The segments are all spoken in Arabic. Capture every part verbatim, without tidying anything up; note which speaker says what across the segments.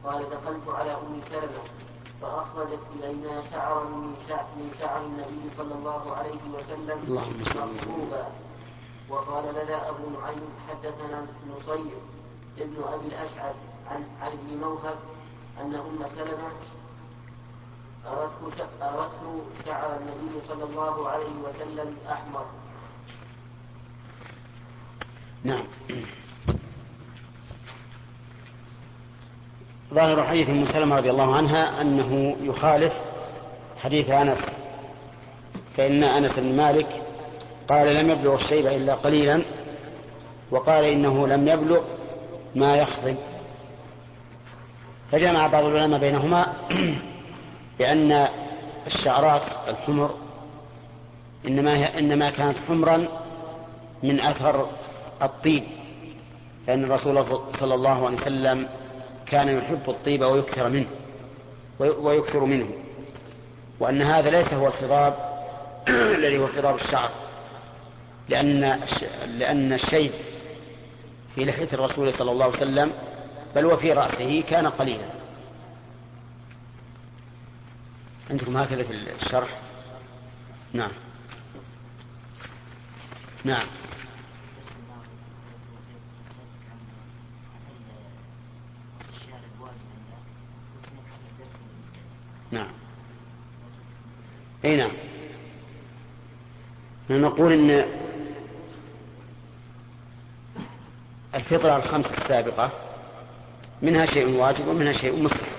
Speaker 1: قال دخلت على أم سلمة فأخرجت إلينا شعرا من شعر, من شعر النبي صلى الله عليه وسلم مقلوبا. وقال لنا أبو نعيم حدثنا نصير ابن أبي الأشعث عن, عن ابن موهب أن أم سلمة أردت شعر النبي صلى الله عليه وسلم أحمر.
Speaker 2: نعم. ظاهر حديث أم سلمة رضي الله عنها أنه يخالف حديث أنس، فإن أنس بن مالك قال لم يبلغ الشيب إلا قليلا، وقال إنه لم يبلغ ما يخضب. فجمع بعض العلماء بينهما بأن الشعرات الحمر إنما, إنما كانت حمرا من أثر الطيب، لأن الرسول صلى الله عليه وسلم كان يحب الطيب ويكثر منه ويكثر منه وأن هذا ليس هو الخضاب الذي هو خضاب الشعر، لأن لأن الشيب في لحية الرسول صلى الله عليه وسلم بل وفي رأسه كان قليلا. عندكم هكذا في الشرح؟ نعم نعم نعم اي نعم. نقول ان الفطرة الخمس السابقة منها شيء واجب ومنها شيء مستحب.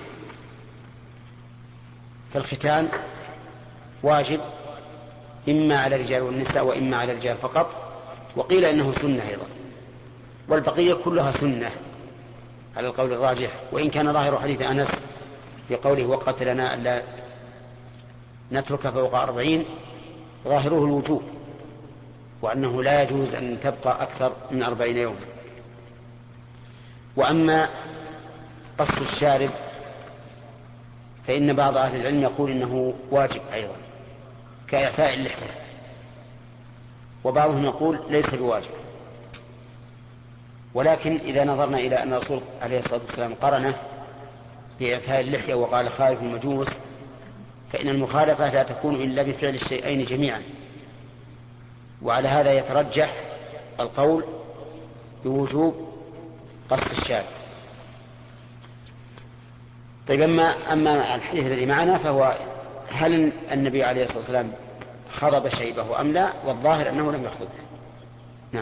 Speaker 2: فالختان واجب إما على الرجال والنساء وإما على الرجال فقط، وقيل إنه سنة أيضا، والبقية كلها سنة على القول الراجح، وإن كان ظاهر حديث أنس في قوله وقت لنا ألا نترك فوق أربعين ظاهره الوجوب، وأنه لا يجوز أن تبقى أكثر من أربعين يوما. وأما قص الشارب فإن بعض أهل العلم يقول إنه واجب أيضا كإعفاء اللحية، وبعضهم يقول ليس بواجب. ولكن إذا نظرنا إلى أن الرسول عليه الصلاة والسلام قرنه بإعفاء اللحية وقال خالف المجوس، فإن المخالفة لا تكون إلا بفعل الشيئين جميعا، وعلى هذا يترجح القول بوجوب قص الشارب. طيب أما, أما الحديث الذي معنا فهو هل النبي عليه الصلاة والسلام خضب شيبه أم لا، والظاهر أنه لم يخضب. نعم.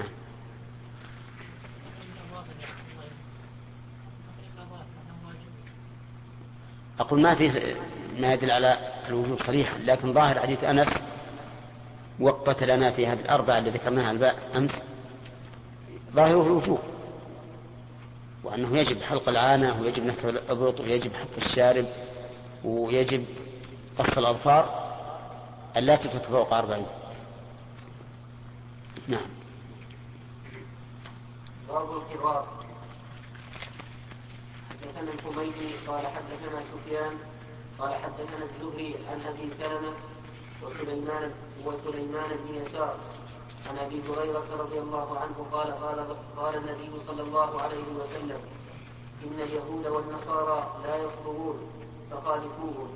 Speaker 2: أقول ما في ما يدل على الوجوب صريحا، لكن ظاهر حديث أنس وقت لنا في هذه الأربعة اللي ذكرناها الباء أمس ظاهره الوجوب، وأنه يجب حلق العانة ويجب نحت الإبط ويجب حلق الشارب ويجب قص الأظفار ألا تترك فوق أربعين. نعم.
Speaker 1: باب الخضاب. حدثنا الحميدي قال حدثنا سفيان قال حدثنا الزهري عن أبي سلمة وسليمان وسليمان بن يسار عن أبي هريرة رضي الله عنه قال قال قال النبي صلى الله عليه وسلم إن اليهود والنصارى لا يصبغون فخالفوهم.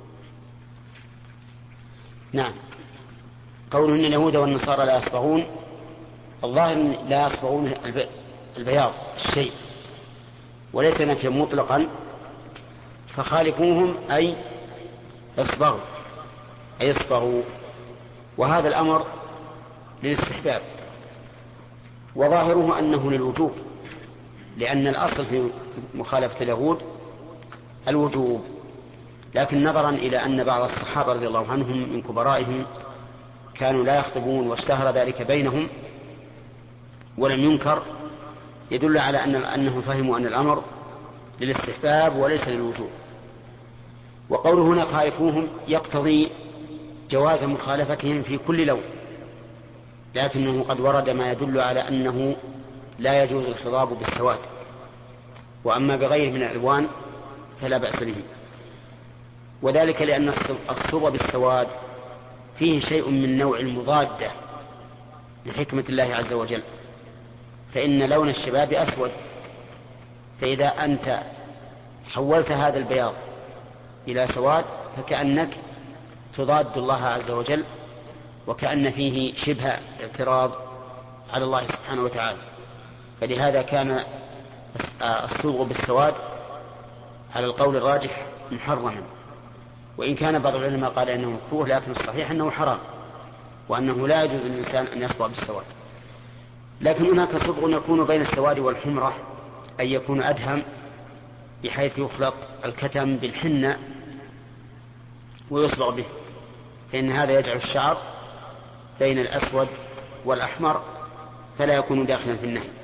Speaker 2: نعم. قول إن اليهود والنصارى لا يصبغون، الظاهر لا يصبغون البياض الشيء وليس نفيا مطلقا، فخالفوهم أي اصبغوا أي اصبغوا، وهذا الأمر للاستحباب، وظاهره أنه للوجوب، لأن الأصل في مخالفة اليهود الوجوب. لكن نظرا إلى أن بعض الصحابة رضي الله عنهم من كبرائهم كانوا لا يخطبون واشتهر ذلك بينهم ولم ينكر، يدل على أن أنهم فهموا أن الأمر للاستحباب وليس للوجوب. وقوله هنا خالفوهم يقتضي جواز مخالفتهم في كل لون، لكنه قد ورد ما يدل على أنه لا يجوز الخضاب بالسواد، وأما بغيره من الألوان فلا بأس به، وذلك لأن الصبغ بالسواد فيه شيء من نوع المضادة لحكمة الله عز وجل، فإن لون الشباب أسود، فإذا أنت حولت هذا البياض إلى سواد فكأنك تضاد الله عز وجل، وكأن فيه شبه اعتراض على الله سبحانه وتعالى. فلهذا كان الصبغ بالسواد على القول الراجح محرما، وإن كان بعض العلماء قال إنه مكروه، لكن الصحيح أنه حرام، وأنه لا يجوز للإنسان أن يصبغ بالسواد. لكن هناك صبغ يكون بين السواد والحمرة، أي يكون أدهم بحيث يخلط الكتم بالحنة ويصبغ به، فإن هذا يجعل الشعر بين الأسود والأحمر فلا يكون داخلا في النهي.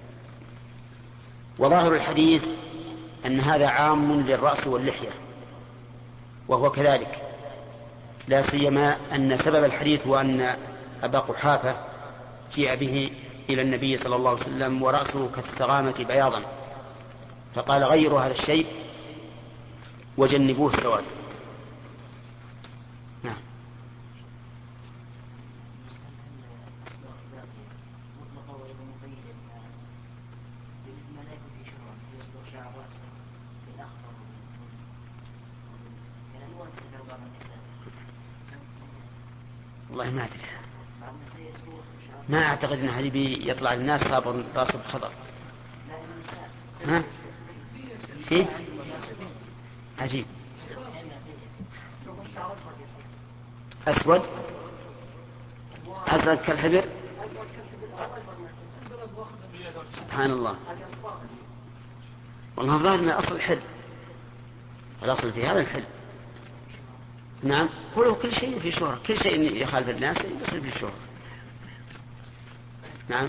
Speaker 2: وظاهر الحديث أن هذا عام للرأس واللحية، وهو كذلك، لا سيما أن سبب الحديث هو أن أبا قحافة جيء به إلى النبي صلى الله عليه وسلم ورأسه كالثغامة بياضا، فقال غيروا هذا الشيء وجنبوه السواد. نعم. والله ما أدري، ما أعتقد أن هذه يطلع الناس صابر راسه بخضر. ها؟ فيه؟ عجيب. أسود أزرق كالحبر. سبحان الله. والله ظاهر أن أصل الحل، الأصل في هذا الحل. نعم، قولوا كل شيء في شهرة، كل شيء يخالف الناس يصير في شهرة. نعم.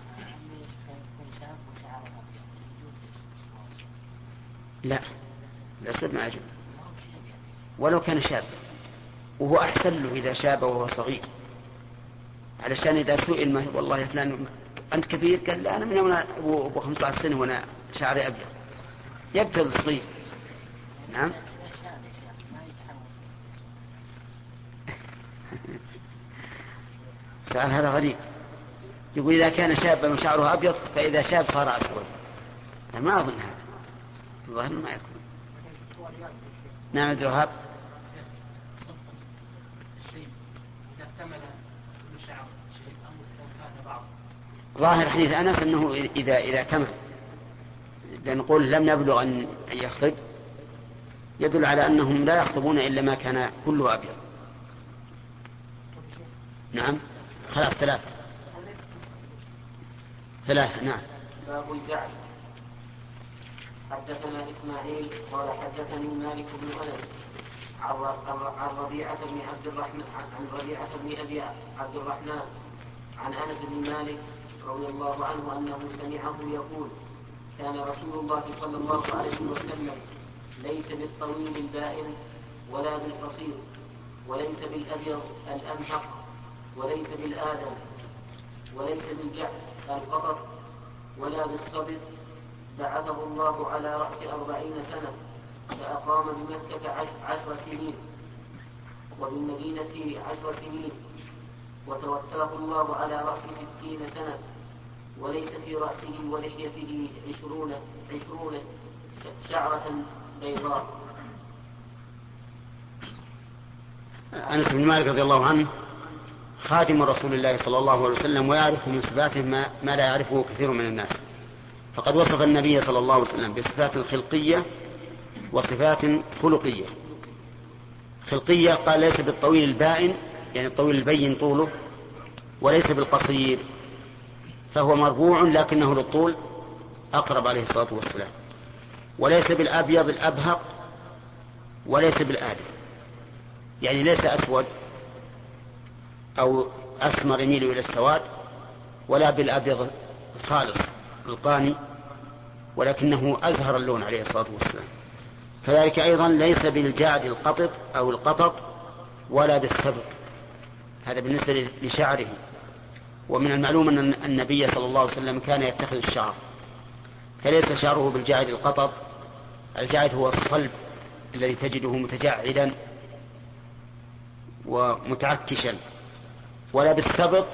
Speaker 2: لا، الأسود ما يجوز ولو كان شاب، وهو أحسن له إذا شاب وهو صغير، علشان إذا سئل ما والله يا فلان أنت كبير، قال لا أنا من يوم أبو خمسة عشر سنة وأنا شعري أبيض، يبقى الصغير. نعم. سؤال هذا غريب، يقول إذا كان شابا وشعره أبيض فإذا شاب صار أسود. ما أظن هذا، الظاهر ما يكون. نعم عبد الوهاب. ظاهر حديث أنس أنه إذا إذا كمل، لنقول لم يبلغ أن يخطب، يدل على أنهم لا يخطبون إلا ما كان كله أبيض. نعم. خلاص ثلاثة ثلاثة. نعم.
Speaker 1: باب الجعل. حدثنا إسماعيل قال حدثني مالك بن أنس عن ربيعة بن عبد الرحمن عن ربيعة بن أبي عبد الرحمن عن أنس بن مالك رضي الله عنه أنه سمعه يقول: كان رسول الله صلى الله عليه وسلم ليس بالطويل البائن ولا بالقصير، وليس بالأبيض الأمحق، وليس بالآدم، وليس بالجعد القطط، ولا بالصبر، بعثه الله على رأس أربعين سنة، فأقام بمكة عشر سنين وبالمدينة عشر سنين، وتوفاه الله على رأس ستين سنة، وليس في رأسه ولحيته عشرون, عشرون شعرة بيضاء.
Speaker 2: أنس بن مالك رضي الله عنه خادم رسول الله صلى الله عليه وسلم، ويعرف من صفاته ما, ما لا يعرفه كثير من الناس. فقد وصف النبي صلى الله عليه وسلم بصفات خلقية وصفات خلقية. خلقية قال ليس بالطويل البائن، يعني الطويل البين طوله، وليس بالقصير فهو مربوع لكنه للطول أقرب عليه الصلاة والسلام، وليس بالأبيض الأبهق، وليس بالآدم، يعني ليس أسود أو أسمر يميل إلى السواد، ولا بالأبيض الخالص القاني، ولكنه أزهر اللون عليه الصلاة والسلام. كذلك أيضا ليس بالجعد القطط أو القطط، ولا بالسبط، هذا بالنسبة لشعره. ومن المعلوم أن النبي صلى الله عليه وسلم كان يتخذ الشعر، فليس شعره بالجعد القطط، الجعد هو الصلب الذي تجده متجعدا ومتعكشا، ولا بالسبط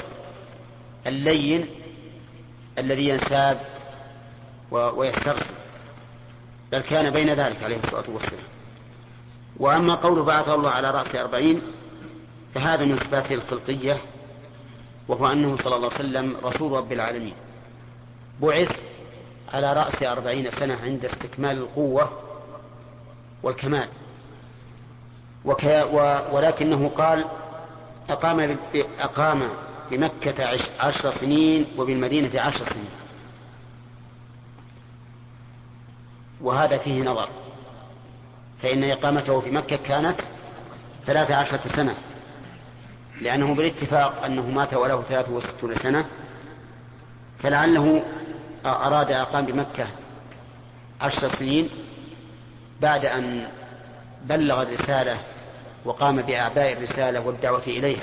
Speaker 2: اللين الذي ينساب ويسترسل. بل كان بين ذلك عليه الصلاة والسلام. وأما قوله بعث الله على رأس أربعين فهذا من صفاته الخلقية، وهو أنه صلى الله عليه وسلم رسول رب العالمين، بعث على رأس أربعين سنة عند استكمال القوة والكمال. وك ولكنه قال أقام, أقام بمكة عشر سنين وبالمدينة عشر سنين، وهذا فيه نظر، فإن إقامته في مكة كانت ثلاث عشرة سنة، لأنه بالاتفاق أنه مات وله ثلاث وستون سنة، فلعله أراد أقام بمكة عشر سنين بعد أن بلغ الرسالة وقام بأعباء الرسالة والدعوة إليها.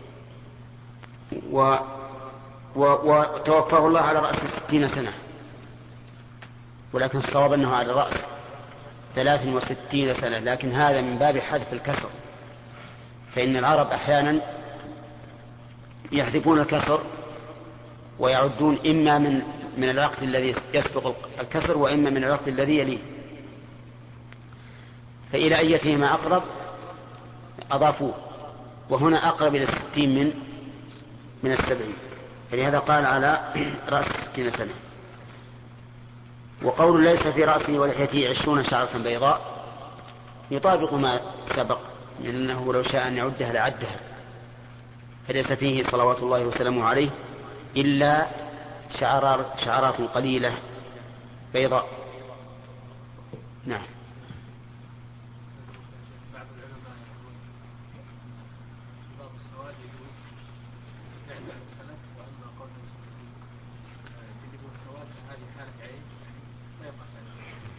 Speaker 2: و... و... وتوفاه الله على رأس ستين سنة، ولكن الصواب أنه على رأس ثلاث وستين سنة، لكن هذا من باب حذف الكسر، فإن العرب أحيانا يحذفون الكسر ويعدون إما من من الوقت الذي يسبق الكسر وإما من الوقت الذي يليه، فإلى أيتهما أقرب أضافوه، وهنا أقرب إلى الستين من من السبعين، فلهذا قال على رأس ستين سنة. وقول ليس في رأسه ولحيته عشرون شعرة بيضاء يطابق ما سبق من أنه لو شاء أن يعدها لعدها، فليس فيه صلوات الله وسلامه عليه إلا شعرات, شعرات قليلة بيضاء. نعم.
Speaker 3: بعض العلماء يقول باب السواد يجوز فعل بعد السلف، وأما قول يجب السواد هذه حالة عين لا يقص عليه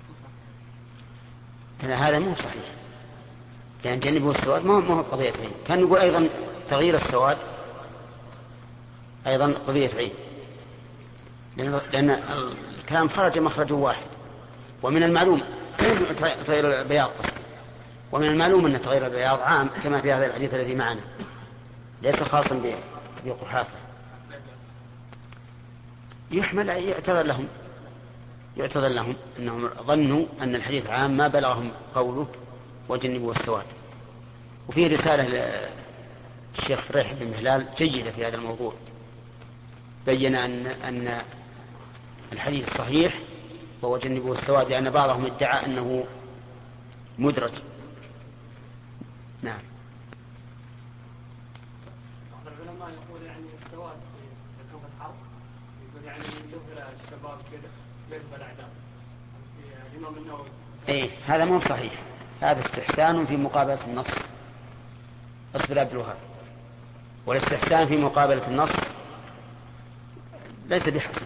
Speaker 3: خصوصا.
Speaker 2: هذا مو صحيح، لأن جنبه السواد ما هو قضية عين. كان نقول أيضا تغيير السواد أيضا قضية عين، لأن الكلام خرج مخرج واحد، ومن المعلوم تغيير البياض ومن المعلوم أن تغيير البياض عام كما في هذا الحديث الذي معنا، ليس خاصا بقحافة. يحمل يعتذر لهم يعتذر لهم أنهم ظنوا أن الحديث عام ما بلغهم قوله وجنبوا السواد. وفي رسالة للشيخ فريح بن مهلال جيدة في هذا الموضوع، بين أن أن الحديث صحيح وهو جنبوا السواد، لأن بعضهم ادعى أنه مدرج. نعم.
Speaker 3: بعض العلماء يقول يعني السواد في كوكب الحرب يقول يعني يظهر الشباب كده يرفع الأعداء. الإمام النووي
Speaker 2: إيه هذا مو صحيح، هذا استحسان في مقابلة النص. أصبر عبد الوهاب. والاستحسان في مقابلة النص ليس بحسن،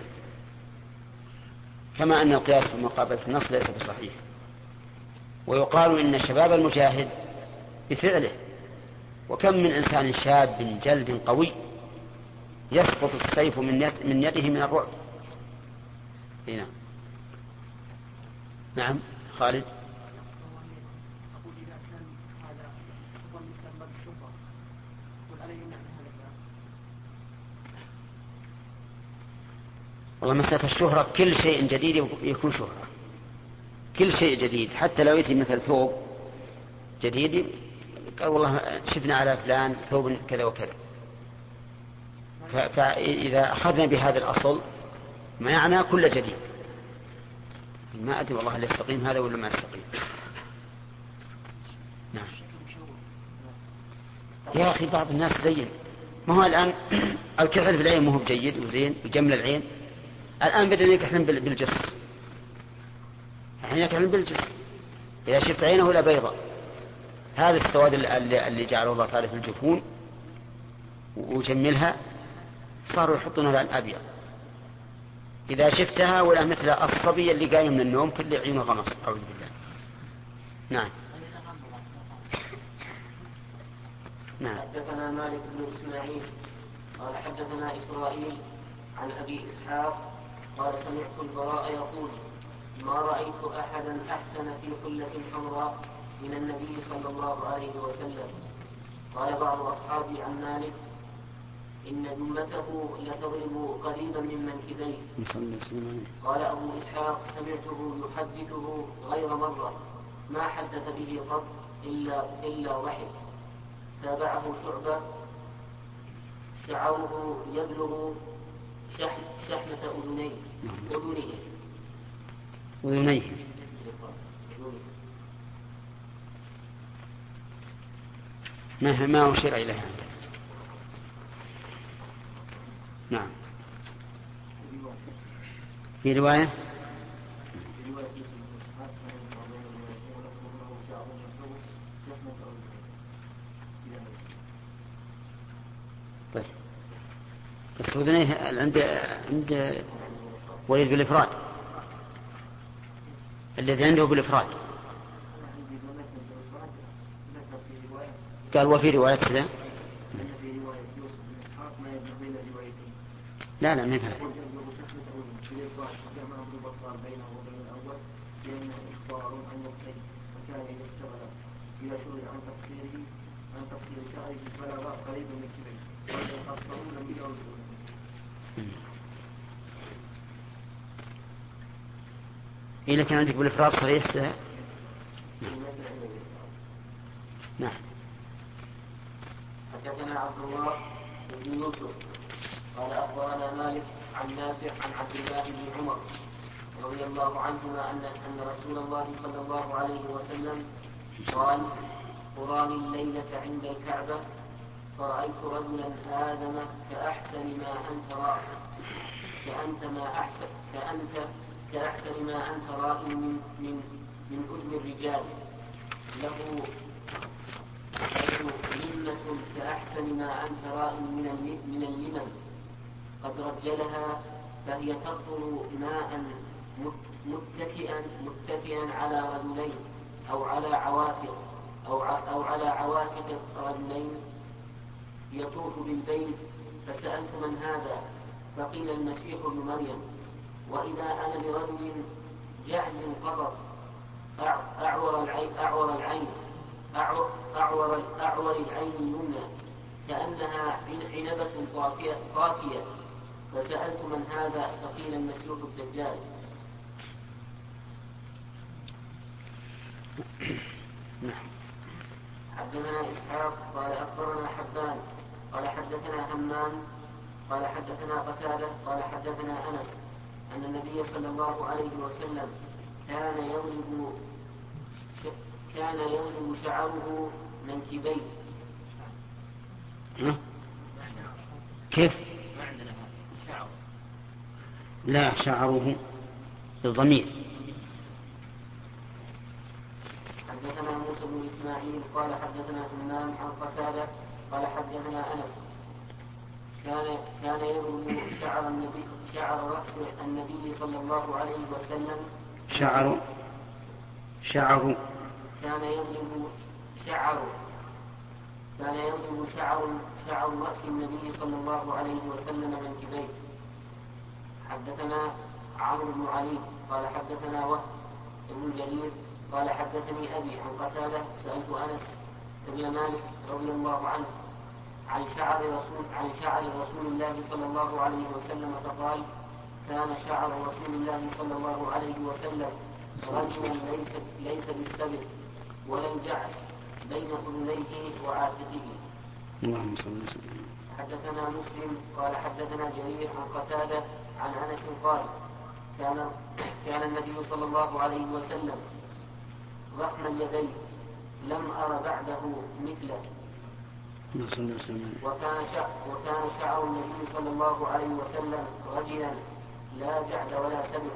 Speaker 2: كما أن القياس في مقابلة النص ليس بصحيح. ويقال إن شباب المجاهد بفعله، وكم من إنسان شاب جلد قوي يسقط السيف من يد من يده من الرعب. هنا. نعم خالد. والله مسألة الشهرة كل شيء جديد يكون شهرة، كل شيء جديد، حتى لو يأتي مثل ثوب جديد قال والله شفنا على فلان ثوب كذا وكذا، فإذا أخذنا بهذا الأصل ما يعني كل جديد. ما أدري والله هل يستقيم هذا ولا ما يستقيم. نعم. يا أخي بعض الناس زين، ما هو الآن الكحل في العين ما هو جيد وزين وجمل العين، الآن بدأ يكحلن بالجس، الحين يكحلن بالجس، إذا شفت عينه لا بيضاء. هذا السواد اللي, اللي جعله الله تعالى في الجفون وجملها صاروا يحطون هذا الأبيض، إذا شفتها ولا مثل الصبي اللي قايم من النوم كل عينه غمص. أعوذ بالله. نعم. نعم.
Speaker 1: حدثنا مالك بن إسماعيل قال حدثنا إسرائيل عن أبي إسحاق قال سمعت البراء يقول ما رأيت أحدا أحسن في حلة حمراء من النبي صلى الله عليه وسلم. قال بعض أصحابي عن مالك إن جمته لتضرب قريبا من منكبيه. قال أبو إسحاق سمعته يحدثه غير مرة ما حدث به قط إلا, إلا ضحك. تابعه شعبة شعره يبلغ شحم شحمة أذنيه أذنيه
Speaker 2: أذنيه ما ما أشير إليها. نعم. في رواية طيب بس أذنيه عند عند وليد بالإفراد الذي عنده بالإفراد قال وفي رواية كذا. لا لا ما فهم. إذا كان عندك بالإفراد صريح سهل. نعم.
Speaker 1: حدثنا عبد الله بن يوسف قال أخبرنا مالك عن نافع عن عبد الله بن عمر رضي الله عنهما أن أن رسول الله صلى الله عليه وسلم قال قراني الليلة عند الكعبة فرأيت رجلا آدم كأحسن ما أنت رائع كأنت ما أحسن كأنت كأحسن ما أنت رائع من من من أذن الرجال له لمة كأحسن ما أنت رائع من من اللمم قد رجلها فهي تقطر ماء متكئا متكئا على رجلين أو على عواتق أو أو على عواتق رجلين يطوف بالبيت. فسألت من هذا فقيل المسيح ابن مريم. وإذا أنا برجل جعد قطر أعور العين أعور العين أعور, أعور, أعور العين اليمنى كأنها عنبة طافية, طافية. فسألت من هذا فقيل المسيح الدجال. حدثنا إسحاق قال أخبرنا حبان قال حدثنا همام قال حدثنا قتادة قال حدثنا أنس أن النبي صلى الله عليه وسلم كان يضرب كان يضرب شعره منكبيه.
Speaker 2: كيف؟ لا شعره بالضمير.
Speaker 1: حدثنا موسى بن إسماعيل قال حدثنا همام عن قتادة قال حدثنا أنس كان كان يضرب شعر النبي شعر رأس النبي صلى الله عليه وسلم
Speaker 2: شعر شعر
Speaker 1: كان يضرب شعر كان يضرب شعر شعر رأس النبي صلى الله عليه وسلم منكبيه. حدثنا عمرو بن علي قال حدثنا وهب بن جرير قال حدثني أبي عن قتادة سألت أنس بن مالك رضي الله عنه عن شعر رسول عن شعر رسول الله صلى الله عليه وسلم فقال كان شعر رسول الله صلى الله عليه وسلم رجلا ليس ليس بالسبع ولا الجعد بين اذنيه وعاتقه.
Speaker 2: اللهم صل وسلم.
Speaker 1: حدثنا مسلم قال حدثنا جرير عن قتادة عن أنس قال كان كان النبي صلى الله عليه وسلم ضخم اليدين لم أر بعده مثله. وكان شعر, وكان شعر النبي صلى الله عليه وسلم رجلا لا جعد ولا سبع.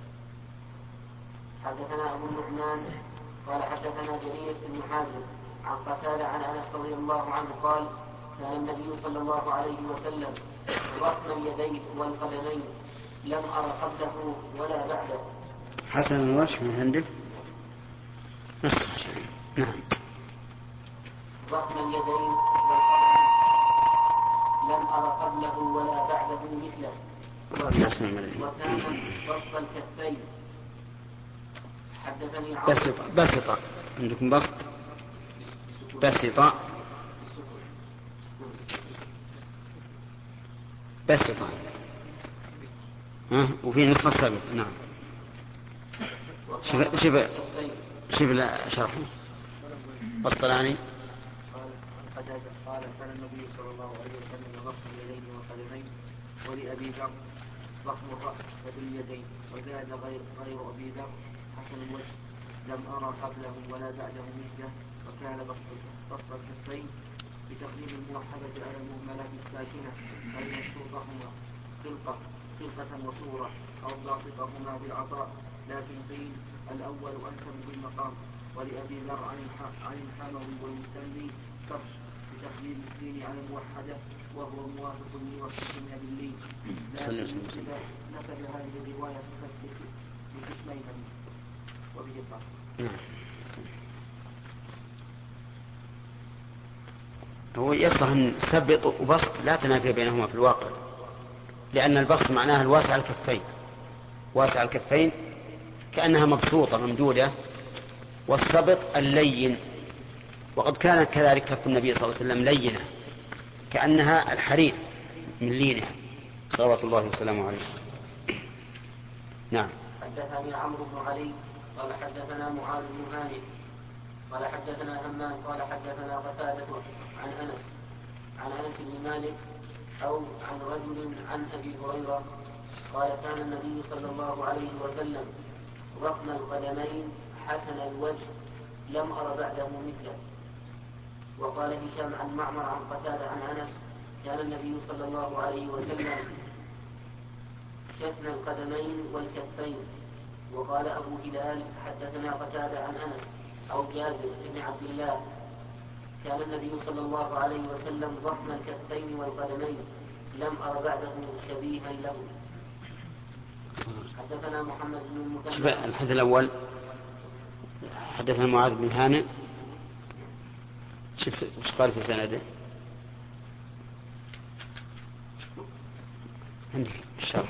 Speaker 1: حدثنا أبو النعمان قال حدثنا جرير بن حازم عن قتادة عن أنس رضي الله عنه قال كان النبي صلى الله عليه وسلم ضخم اليدين والقدمين لم أر قبله ولا بعده.
Speaker 2: حسن الوجه من عندك. نعم.
Speaker 1: ضخم اليدين والقدمين لم أر قبله ولا بعده مثله. وكان بسط الكفين. حدثني
Speaker 2: بسط بسط عندكم بسط بسط بس طيب. ها وفي نصف السبت. نعم. شوف شوف شوف شرحه والطلاني.
Speaker 3: قال قال كان النبي صلى الله عليه وسلم ضخم اليدين والقدمين، ولأبي ذر ضخم الرأس وباليدين، وزاد غير غير أبي ذر حسن الوجه لم أرى قبله ولا بعده مثله، وكان بسط الكفين بتقديم الموحدة على المهملات الساكنة أي مبسوطهما خلقة خلقة وصورة أو ضابطهما بالعطاء، لكن قيل الأول أنسب بالمقام. ولأبي ذر عن الحاموي والمستنبي صرف بتقديم السين على الموحدة وهو موافق لوصفهن باللين، لكن نسب هذه الرواية بقسميها وبه الطاقة.
Speaker 2: هو يصح أن سبط وبسط لا تنافي بينهما في الواقع، لأن البسط معناها الواسع الكفين، واسع الكفين كأنها مبسوطة ممدودة، والسبط اللين، وقد كان كذلك كف النبي صلى الله عليه وسلم لينة كأنها الحرير من لينها صلوات الله وسلامه عليه. نعم.
Speaker 1: حدثني عمرو بن علي قال حدثنا معاذ بن هانئ قال حدثنا همام قال حدثنا قتادة عن أنس عن أنس بن مالك أو عن رجل عن أبي هريرة قال كان النبي صلى الله عليه وسلم ضخم القدمين حسن الوجه لم أر بعده مثله. وقال هشام عن معمر عن قتادة عن أنس كان النبي صلى الله عليه وسلم شثن القدمين والكفين. وقال أبو هلال حدثنا قتادة عن أنس أو جابر بن عبد الله كان النبي صلى الله عليه وسلم ضخم الكفين والقدمين لم أر بعده شبيها له. حدثنا محمد بن المثنى.
Speaker 2: الحديث الأول حدثنا معاذ بن هانئ، شوف وش قال في سنده عندك الشرح.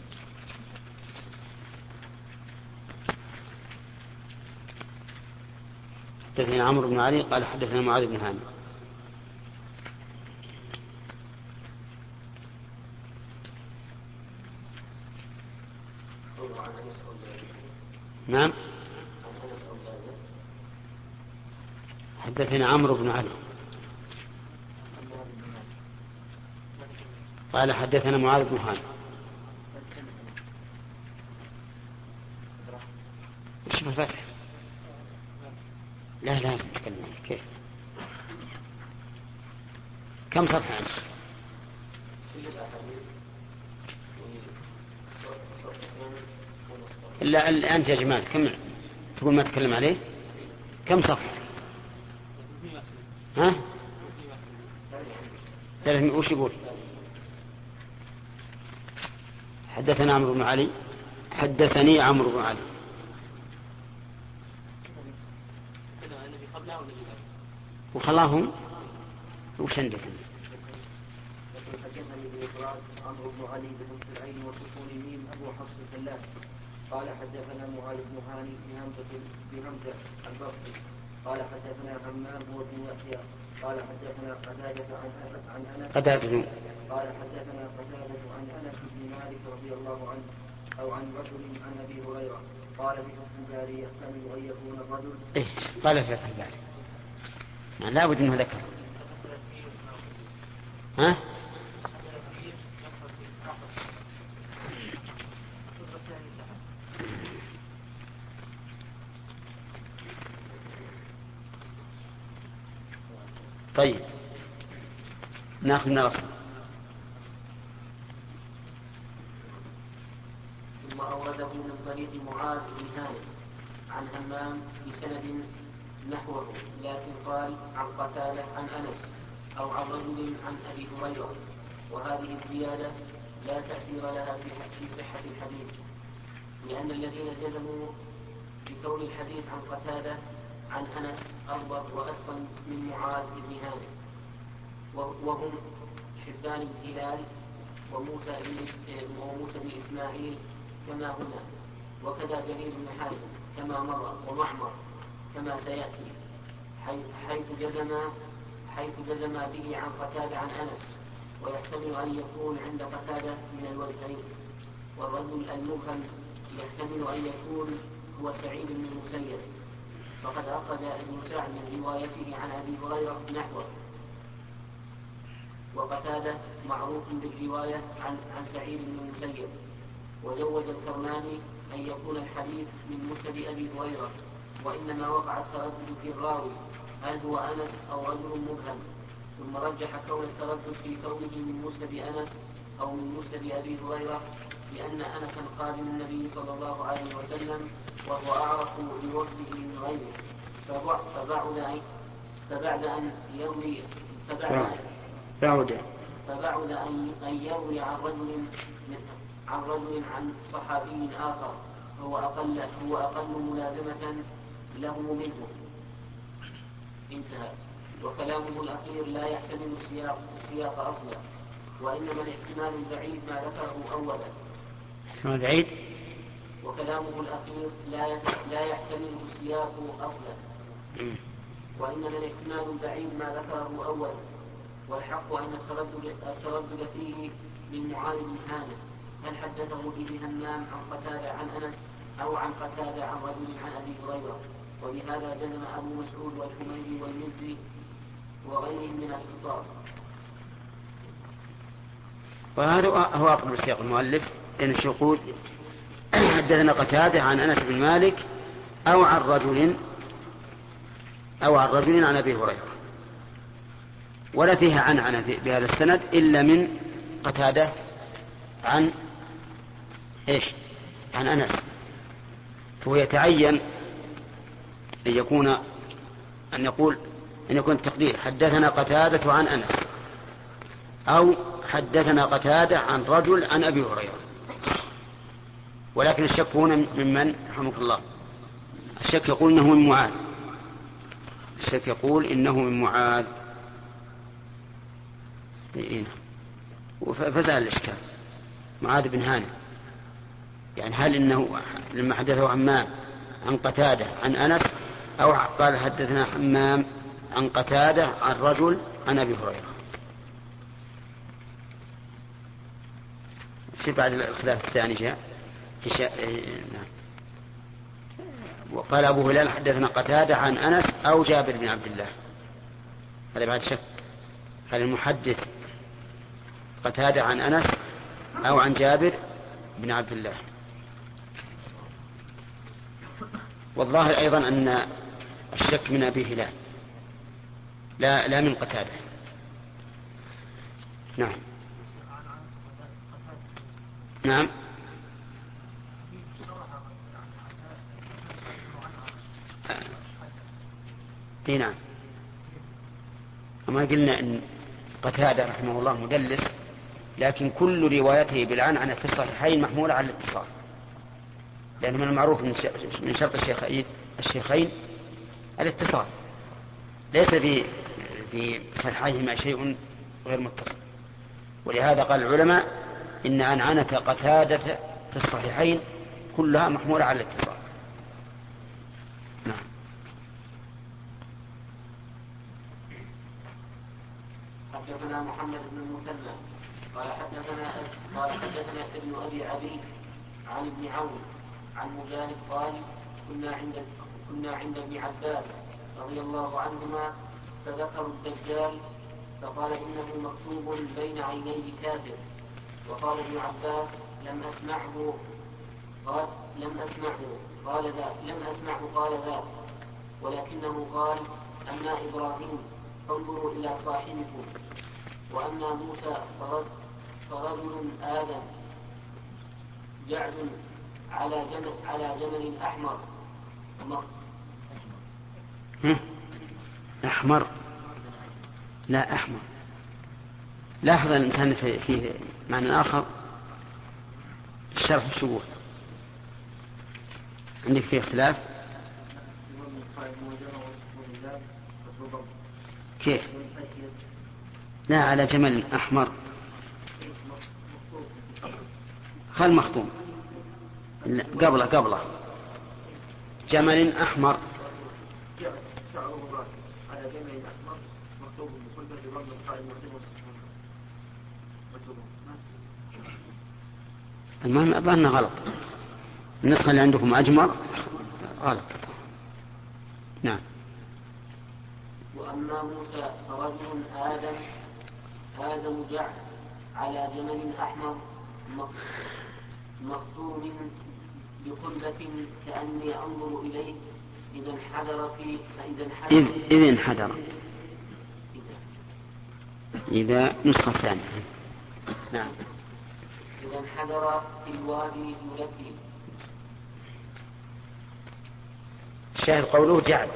Speaker 2: حدثنا عمرو بن علي قال حدثنا معاذ بن هانئ. نعم. حدثنا عمرو بن علي قال حدثنا معاذ بن هانئ. وش الفتح؟ لا لازم تكلم كيف؟ كم صفحة؟ إلا أنت يا جمال كم تقول ما تكلم عليه؟ كم صفحة؟ ها؟ ثلاثمائة. وش يقول؟ حدثنا عمرو بن علي حدثني عمرو بن علي وخلاهم وش عندك؟
Speaker 3: حدثني بإفراد عمرو بن علي بن العين وسكون الميم أبو حفص الفلاس قال حدثنا معاذ بن هاني بهمزة بهمزة البصري قال حدثنا همام هو بن يحيى قال حدثنا قتادة عن عن أنس
Speaker 2: قتادة
Speaker 3: قال حدثنا قتادة عن أنس بن مالك رضي الله عنه أو عن رجل عن أبي هريرة قال في فتح الباري يحتمل أن يكون الرجل.
Speaker 2: إيه قال في فتح الباري يعني لا بد انه ذكر. ها؟ طيب ناخذ من الأصل.
Speaker 1: ثم أورده من طريق معاذ بن هانئ عن همام بسند نحوه، لكن قال عن قتادة عن أنس أو عن رجل عن أبي هريرة، وهذه الزيادة لا تأثير لها في صحة الحديث، لأن الذين جزموا بكون الحديث عن قتادة عن أنس أضبط وأتقن من معاذ بن هانئ، وهم حبان بن هلال وموسى وموسى بن إسماعيل كما هنا، وكذا جرير بن حازم كما مر، ومعمر كما سيأتي، حيث جزم حيث جزم به عن قتادة عن أنس ويحتمل أن يكون عند قتادة من الوجهين. والرجل المبهم يحتمل أن يكون هو سعيد بن المسيب، فقد أخرج ابن سعد من روايته عن أبي هريرة نحوه. وقتادة معروف بالرواية عن, عن سعيد بن المسيب. وجوز الكرماني أن يكون الحديث من مسند أبي هريرة، وإنما وقع التردد في الراوي هل هو أنس أو رجل مبهم، ثم رجح كون التردد في كونه من مسند أنس أو من مسند أبي هريرة، لأن أنسا خادم النبي صلى الله عليه وسلم وهو أعرف بوصله من غيره، فبعد فبعد أن يروي فبعد
Speaker 2: بعد
Speaker 1: فبعد أن يروي عن رجل عن رجل عن صحابي آخر هو أقل هو أقل ملازمة له منه. انتهى. وكلامه الأخير لا يحتمل السياق, السياق أصلا، وإنما الاحتمال البعيد ما ذكره أولا.
Speaker 2: احتمال بعيد.
Speaker 1: وكلامه الأخير لا لا يحتمل السياق أصلا، وإنما الاحتمال البعيد ما ذكره أولا. والحق أن التردد, التردد فيه من معاذ بن هانئ هل حدثه به همام عن قتادة عن أنس أو عن قتادة عن رجل عن أبي هريرة. وبهذا جزم أبو مسعود والحميدي والمزي وغيرهم من الخطاب.
Speaker 2: وهذا هو أقرب سياق المؤلف، لأن يقول حدثنا قتادة عن أنس بن مالك أو عن رجل أو عن رجل عن أبي هريرة، ولا فيها عن عن بهذا السند إلا من قتادة عن إيش عن أنس. فهو يتعين أن يكون أن يقول أن يكون التقدير حدثنا قتادة عن أنس أو حدثنا قتادة عن رجل عن أبي هريرة. ولكن الشك هنا ممن رحمك الله؟ الشك يقول إنه من معاذ الشك يقول إنه من معاذ فزال الإشكال. معاذ بن هانئ يعني هل إنه لما حدثه حمام عن قتادة عن أنس أو قال حدثنا حمام عن قتادة عن رجل عن أبي هريرة؟ في بعد الخلاف الثاني جاء في شا... نعم. وقال أبو هلال حدثنا قتادة عن أنس أو جابر بن عبد الله. هذا بعد شك، هل المحدث قتادة عن أنس أو عن جابر بن عبد الله؟ والظاهر أيضا أن الشك من أبي هلال لا لا من قتادة. نعم نعم اي نعم. وما قلنا ان قتادة رحمه الله مدلس، لكن كل روايته بالعنعنة في الصحيحين محمولة على الاتصال، لأن من المعروف من شرط الشيخين الشيخين الاتصال، ليس في في صحيحيهما شيء غير متصل. ولهذا قال العلماء إن عنعنة قتادة في الصحيحين كلها محمولة على الاتصال. نعم.
Speaker 1: حدثنا محمد بن المثنى قال حدثنا قال حدثنا ابن أبي عبيد عن ابن عون عن مجاهد قال كنا عند كنا عند ابن عباس رضي الله عنهما فذكروا الدجال فقال إنه مكتوب بين عينيه كافر. وقال ابن عباس لم أسمعه قال لم أسمعه قال ذاك لم أسمعه قال ذاك ولكنه قال أما إبراهيم فانظروا إلى صاحبكم، وأما موسى فرجل آدم جعد على جمل على جمل أحمر
Speaker 2: أحمر لا أحمر. لاحظ الإنسان في فيه معنى آخر الشرح الشبوه عندك فيه اختلاف. كيف؟ لا على جمل أحمر خل مخطوم قبله قبله جمل أحمر
Speaker 3: على جمل أحمر مكتوب بكل بضم القائم معجم والسكون.
Speaker 2: المهم أظن غلط، النسخة اللي عندكم أجمر غلط. نعم.
Speaker 1: وأما موسى فرجل آدم آدم جعل على جمل أحمر مختوم بقلبة كأني أنظر إليه إذا انحدر في فإذا انحدر
Speaker 2: إذ إذا انحدر إذا نسخة ثانية. نعم.
Speaker 1: إذا انحدر في الوادي يلبي.
Speaker 2: الشاهد قوله جعد.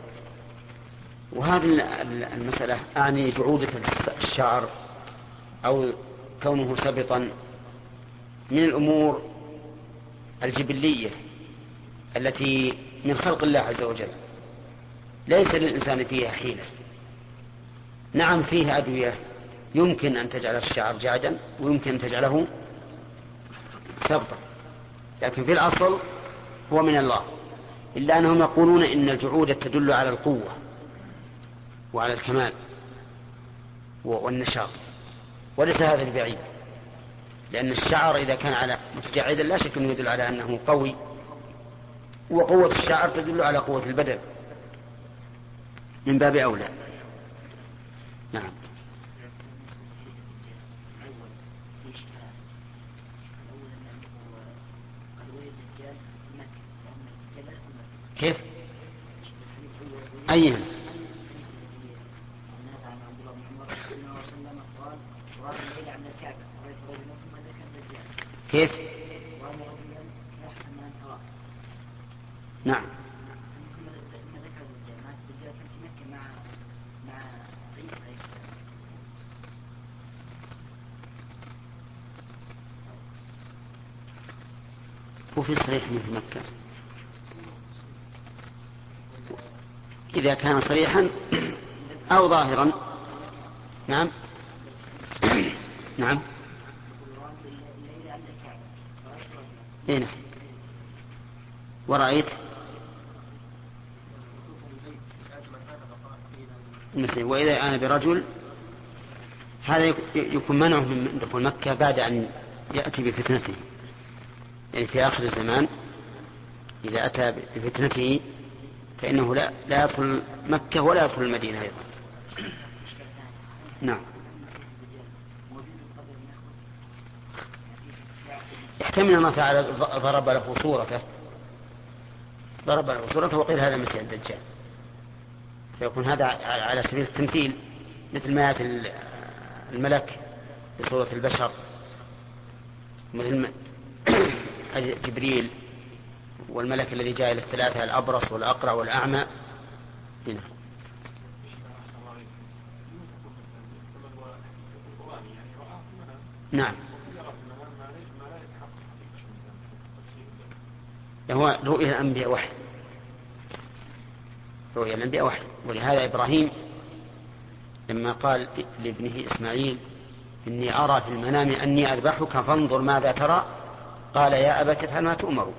Speaker 2: وهذه المسألة أعني جعودة الشعر أو كونه سبطا من الأمور الجبلية التي من خلق الله عز وجل، ليس للإنسان فيها حيلة. نعم فيها أدوية يمكن أن تجعل الشعر جعدا ويمكن أن تجعله سبطا، لكن في الأصل هو من الله، إلا أنهم يقولون إن الجعودة تدل على القوة وعلى الكمال والنشاط، وليس هذا البعيد، لأن الشعر إذا كان على متجعدا لا شك أنه يدل على أنه قوي، وقوة الشعر تدل على قوة البدن من باب أولى. نعم. كيف؟ أيها؟ كيف؟ نعم. وفي صريح في مكة إذا كان صريحا أو ظاهرا. نعم. نعم. هنا ورأيت وإذا أنا برجل، هذا يكون منعه من دخول مكة بعد أن يأتي بفتنته، يعني في آخر الزمان إذا أتى بفتنته فإنه لا, لا يدخل مكة ولا يدخل المدينة أيضا. نعم. يحتمل الله تعالى ضرب له صورته ضرب له صورته وقيل هذا مسيح الدجال، فيكون هذا على سبيل التمثيل، مثل ما يأتي الملك بصورة البشر، مثل جبريل والملك الذي جاء إلى الثلاثة الأبرص والأقرع والأعمى. هنا. نعم. هو رؤيا الأنبياء وحي، رؤيا الأنبياء وحي، ولهذا إبراهيم لما قال لابنه إسماعيل إني أرى في المنام أني أذبحك فانظر ماذا ترى، قال يا أبت افعل ما تؤمر،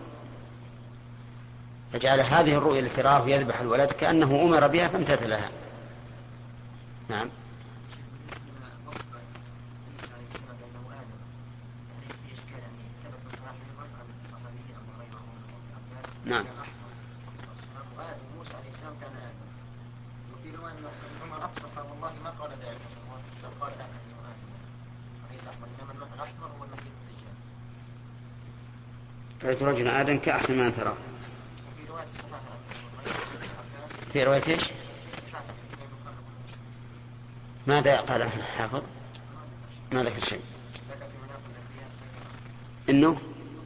Speaker 2: فجعل هذه الرؤيا التي رآه يذبح الولد كأنه أمر بها فامتثلها. نعم. نعم.
Speaker 3: موسى عليه السلام كان آدم، وفي رواية أن عمر أقسم قال والله ما قال ذلك، قال آدم ليس أحمد، إنما اللون الأحمر هو المسيح الدجال.
Speaker 2: رأيت رجل آدم كأحسن ما ترى.
Speaker 3: وفي رواية الصحاحة
Speaker 2: في رواية إيش؟ ماذا قال الحافظ؟ ما ذكر شيء. إنه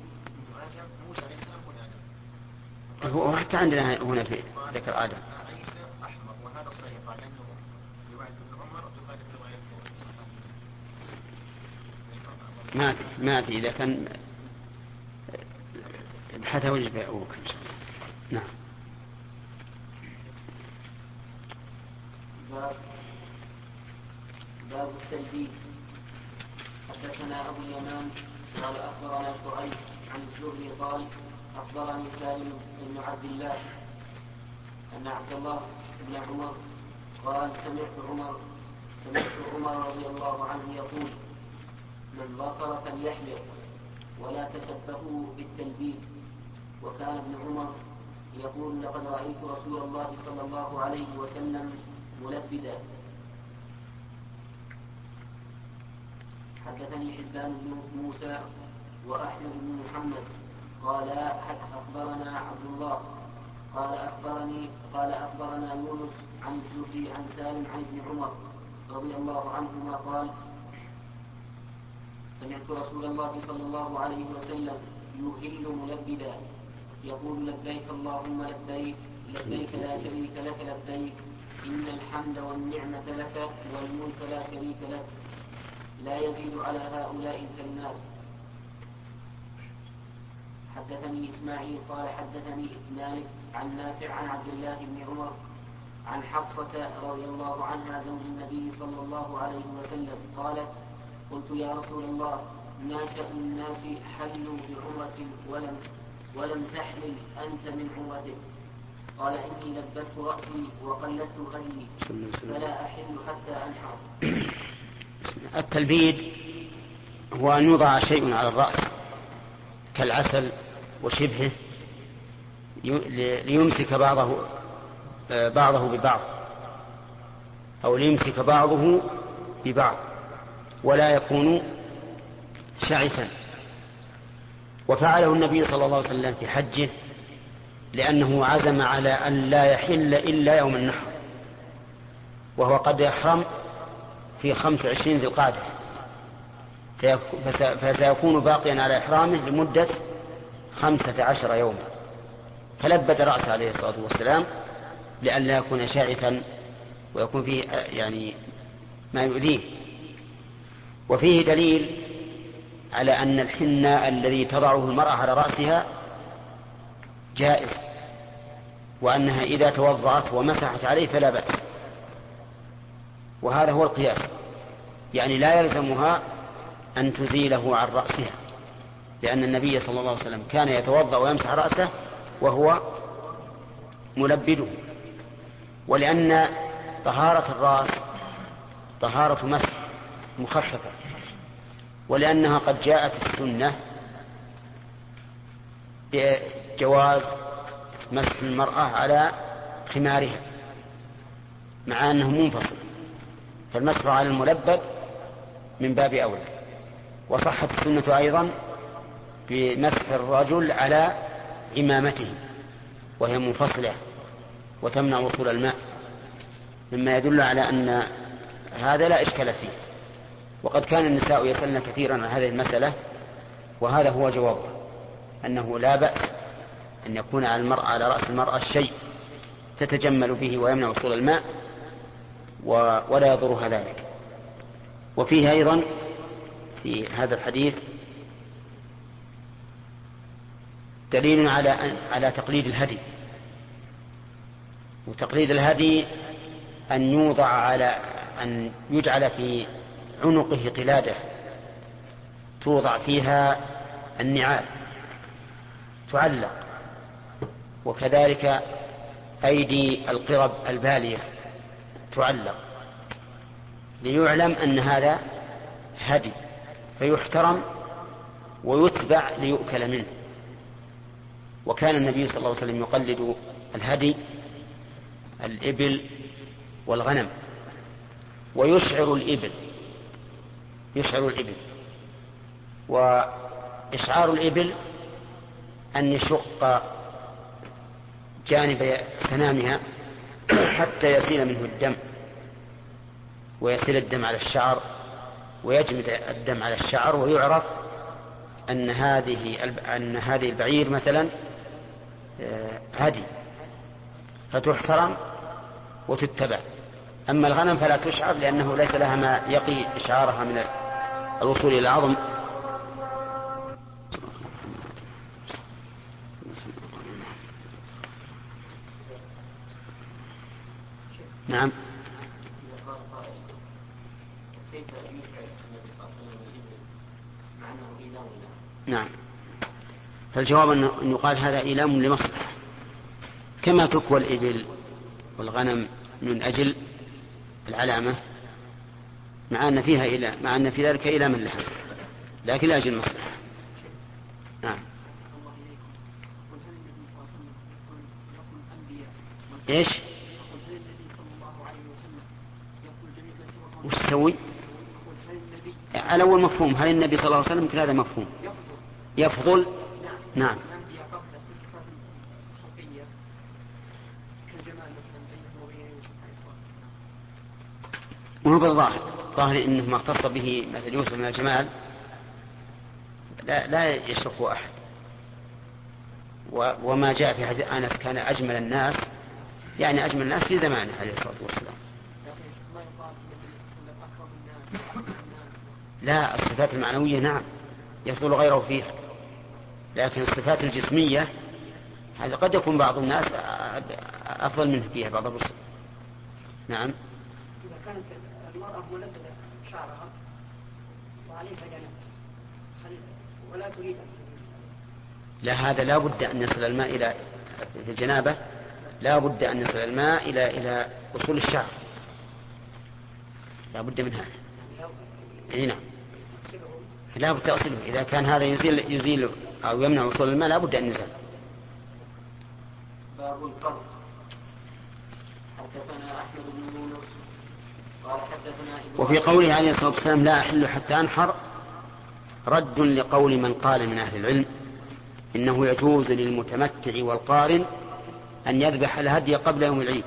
Speaker 2: هو حتى عندنا هنا في ذكر آدم. ما ما أدري إذا كان ابحثه وجب يعوك. نعم.
Speaker 1: باب باب التلبيد. حدثنا أبو اليمان قال أخبرنا شعيب عن الزهري قال أخبرني سالم بن عبد الله أن عبد الله بن عمر قال سمعت عمر سمعت عمر رضي الله عنه يقول من ظفر فليحلق ولا تشبهوا بالتلبيد. وكان ابن عمر يقول لقد رأيت رسول الله صلى الله عليه وسلم ملبدا. حدثني حبان بن موسى وأحمد بن محمد قال أخبرنا عبد الله قال أخبرني قال أخبرنا يونس عن الزهري عن سالم عن ابن عمر رضي الله عنهما قال سمعت رسول الله صلى الله عليه وسلم يهل ملبدا يقول لبيك اللهم لبيك لبيك لا شريك لك لبيك إن الحمد والنعمة لك والملك لا شريك لك لا يزيد على هؤلاء الكلمات. حدثني إسماعيل قال حدثني مالك عن نافع عن عبد الله بن عمر عن حفصة رضي الله عنها زوج النبي صلى الله عليه وسلم قالت قلت يا رسول الله ما شأن الناس حلوا بعمرة ولم ولم تحلل أنت من عمرتك؟ قال إني لبت رأسي وقلدت هدي فلا أحل حتى أنحر.
Speaker 2: التلبيد هو أن يوضع شيء على الرأس كالعسل وشبهه ليمسك بعضه بعضه ببعض أو ليمسك بعضه ببعض ولا يكون شعثا. وفعله النبي صلى الله عليه وسلم في حجه لأنه عزم على أن لا يحل إلا يوم النحر، وهو قد يحرم في خمس وعشرين ذي القعدة، فسيكون باقيا على إحرامه لمدة خمسة عشر يوما، فلبد رأسه عليه الصلاة والسلام لأن لا يكون شاعثا ويكون فيه يعني ما يؤذيه. وفيه دليل على أن الحناء الذي تضعه المرأة على رأسها جائز، وأنها إذا توضأت ومسحت عليه فلا بأس، وهذا هو القياس، يعني لا يلزمها أن تزيله عن رأسها، لأن النبي صلى الله عليه وسلم كان يتوضأ ويمسح رأسه وهو ملبده، ولأن طهارة الرأس طهارة مسح مخففة، ولأنها قد جاءت السنة بجواز مسح المرأة على خمارها مع أنه منفصل، فالمسح على الملبد من باب أولى. وصحت السنة أيضا بمسح الرجل على عمامته وهي منفصلة وتمنع وصول الماء، مما يدل على أن هذا لا إشكال فيه. وقد كان النساء يسألن كثيرا عن هذه المسألة، وهذا هو جوابه، أنه لا بأس أن يكون على المرأة على رأس المرأة شيء تتجمل به ويمنع وصول الماء ولا يضرها ذلك. وفيه أيضا في هذا الحديث دليل على على تقليد الهدي، وتقليد الهدي أن يوضع على أن يجعل في عنقه قلادة توضع فيها النعال تعلق، وكذلك أيدي القرب البالية تعلق، ليعلم أن هذا هدي فيحترم ويتبع ليؤكل منه. وكان النبي صلى الله عليه وسلم يقلد الهدي الإبل والغنم، ويشعر الإبل يشعر الإبل وإشعار الإبل أن يشق جانب سنامها حتى يسيل منه الدم، ويسيل الدم على الشعر ويجمد الدم على الشعر، ويعرف أن هذه أن هذه البعير مثلا هدي فتحترم وتتبع. أما الغنم فلا تشعر لأنه ليس لها ما يقي إشعارها من الوصول إلى العظم. نعم. نعم، فالجواب أن يقال هذا إيلام لمصلحة، كما تكوى الإبل والغنم من أجل العلامة، مع أن فيها إيلام، مع أن في ذلك إيلاما لها. لكن لأجل المصلحة. نعم. إيش؟ وش تسوي؟ الأول مفهوم، هل النبي صلى الله عليه وسلم هذا مفهوم؟ يفضل. نعم. وهو بالظاهر ظاهر إنه ما اختص به مثل يوسف من الجمال لا, لا يشركه أحد. وما جاء في حديث أنس كان أجمل الناس، يعني أجمل الناس في زمانه عليه الصلاة والسلام. لا، الصفات المعنوية نعم يفضل غيره فيها، لكن الصفات الجسمية هذا قد يكون بعض الناس أفضل منه فيها بعض الرسل. نعم.
Speaker 4: إذا كانت المرأة ملبدة شعرها وعليها جنب ولا تريد،
Speaker 2: لا، هذا لا بد أن يصل الماء إلى في الجنابة، لا بد أن يصل الماء إلى إلى أصول الشعر، لا بد من هذا. إيه نعم، لا بد تصله. إذا كان هذا يزيل يزيل أو يمنع وصول الماء لا بد أن يزال.
Speaker 1: باب الفرق. حدثنا أحمد بن يونس قال حدثنا إبراهيم.
Speaker 2: وفي قوله عليه الصلاة والسلام لا أحل حتى أنحر رد لقول من قال من أهل العلم إنه يجوز للمتمتع والقارن أن يذبح الهدي قبل يوم العيد.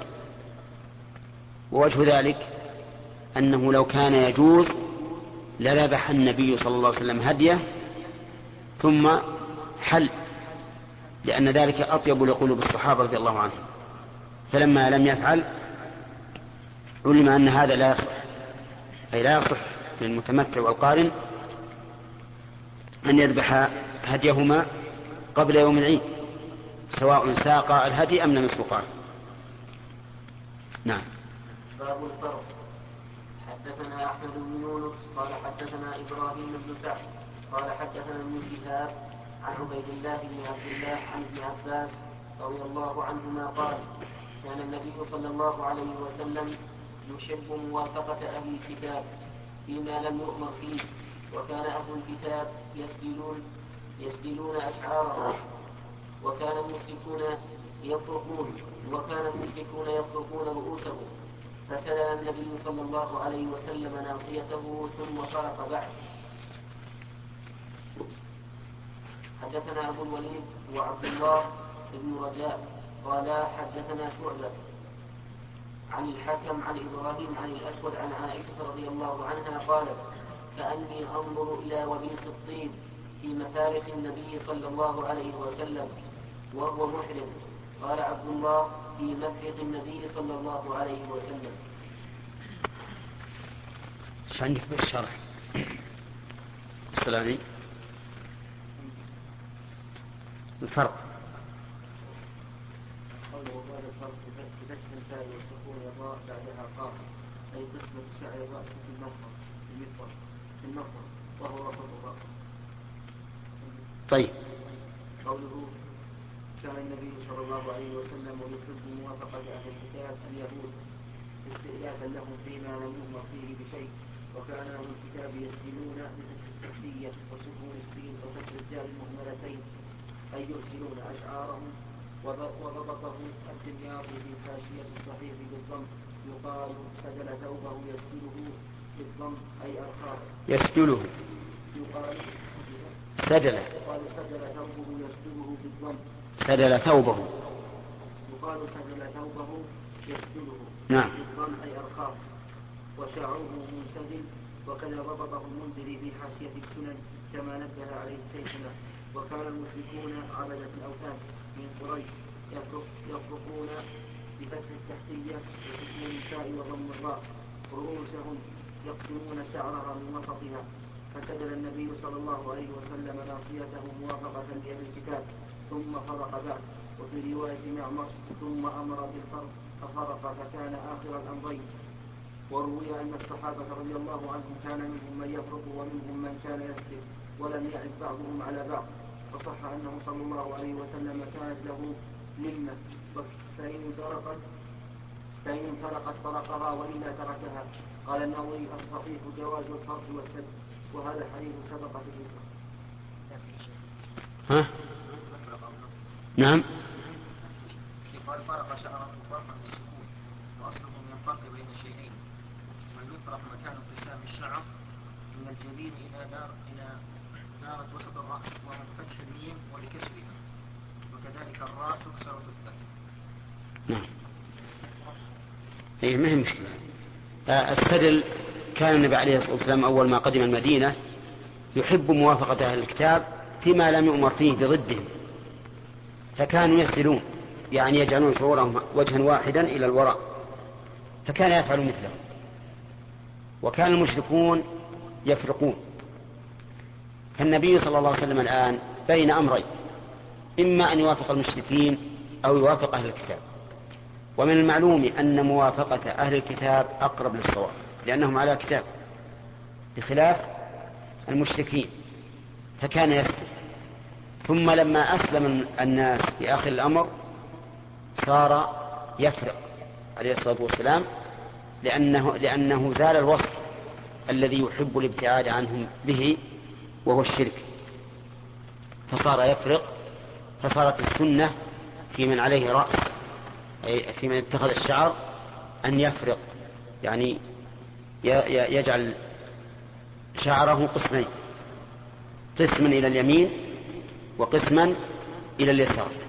Speaker 2: ووجه ذلك أنه لو كان يجوز لذبح النبي صلى الله عليه وسلم هديه ثم حل، لأن ذلك أطيب لقلوب الصحابة رضي الله عنهم. فلما لم يفعل علم أن هذا لا يصح، أي لا يصح للمتمتع والقارن أن يذبح هديهما قبل يوم العيد سواء ساق الهدي أم لم يسوقه. نعم.
Speaker 1: باب الفرق. حدثنا أحمد بن يونس قال حدثنا إبراهيم بن سعد قال حدثنا ابن شهاب عن عبيد الله بن عبد الله عن ابن عباس رضي الله عنهما قال كان النبي صلى الله عليه وسلم يحب موافقة أهل الكتاب فيما لم يؤمر فيه، وكان أهل الكتاب يسدلون يسدلون أشعارهم، وكان المشركون يفرقون وكان المشركون يفرقون رؤوسهم، فسدل النبي صلى الله عليه وسلم ناصيته ثم فرق بعد. حدثنا أبو الوليد وعبد الله بن رجاء قال حدثنا شعبة عن الحكم عن إبراهيم عن الأسود عن عائشة رضي الله عنها قالت كأني أنظر إلى وبيس الطين في مفارق النبي صلى الله عليه وسلم وهو محرم. قال عبد الله في مفرق النبي صلى الله عليه وسلم.
Speaker 2: ايش عندك بالشرح؟ السلامي الفرق.
Speaker 1: قوله وقال الفرق بفتح الفاء والسكون الراء بعدها قاف، أي قسمة شعر الرأس في المفرق المفرق في المفرق وهو وسط الرأس.
Speaker 2: طيب.
Speaker 1: قوله كان النبي صلى الله عليه وسلم يحب موافقة أهل الكتاب اليهود استئلافا لهم فيما لم يؤمر فيه بشيء، وكان أهل الكتاب يسجلون بفتح التحتية وسكون السين وكسر الدال المهملتين أي يرسلون أشعارهم. وضبطه الدمياطي في حاشية الصحيح بالضم يقال سدل ثوبه يسدله بالضم أي أرخاه
Speaker 2: يسدله
Speaker 1: يقال
Speaker 2: سدل
Speaker 1: يقال سدل ثوبه يسدله بالضم
Speaker 2: سدل ثوبه
Speaker 1: يقال سدل ثوبه يسدله
Speaker 2: نعم
Speaker 1: بالضم أي أرخاه وشعره منسدل. وكذا ضبطه المنذري في حاشية السنن كما نبه عليه شيخنا. وكان المشركون عبدة الأوثان من قريش يفرقون بفتح التحتية وسكون التاء وضم الراء رؤوسهم يقسمون شعرها من وسطها، فسدل النبي صلى الله عليه وسلم ناصيته موافقة لأهل الكتاب ثم فرق بعد. وفي رواية معمر ثم أمر بالفرق ففرق فكان آخر الأمرين. وروي أن الصحابة رضي الله عنهم كان منهم من يفرق ومنهم من كان يسلك ولم يعد بعضهم على بعض. فصح أنه صلى الله عليه وسلم كانت له لمة فإن فرقت فإن فرقت فرقها وإلا تركها. قال النووي الصحيح جواز الفرق والسد. وهذا الحديث سبق في الذكر.
Speaker 2: ها؟ نعم.
Speaker 3: قال فرق شعره فرقا بالسكون واصله من الفرق بين شيئين، والمفرق مكان ابتسام الشعر من الجبين الى دار الى دارة وسط الراس، وهو بفتح الميم وبكسرها، وكذلك الراء تكسر وتفتح.
Speaker 2: نعم. اي ما هي مشكلة. السدل كان النبي عليه الصلاة والسلام أول ما قدم المدينة يحب موافقة أهل الكتاب فيما لم يؤمر فيه بضده، فكانوا يسدلون يعني يجعلون شعورهم وجها واحدا إلى الوراء، فكان يفعل مثله. وكان المشركون يفرقون، فالنبي صلى الله عليه وسلم الآن بين أمرين، إما أن يوافق المشركين أو يوافق أهل الكتاب. ومن المعلوم أن موافقة أهل الكتاب أقرب للصواب لأنهم على كتاب، بخلاف المشركين فكان يسلم. ثم لما أسلم الناس في آخر الأمر صار يفرق عليه الصلاة والسلام، لأنه, لأنه زال الوصف الذي يحب الابتعاد عنهم به وهو الشرك، فصار يفرق. فصارت السنة في من عليه رأس، أي في من اتخذ الشعر، أن يفرق، يعني يجعل شعره قسمين، قسما إلى اليمين وقسما إلى اليسار.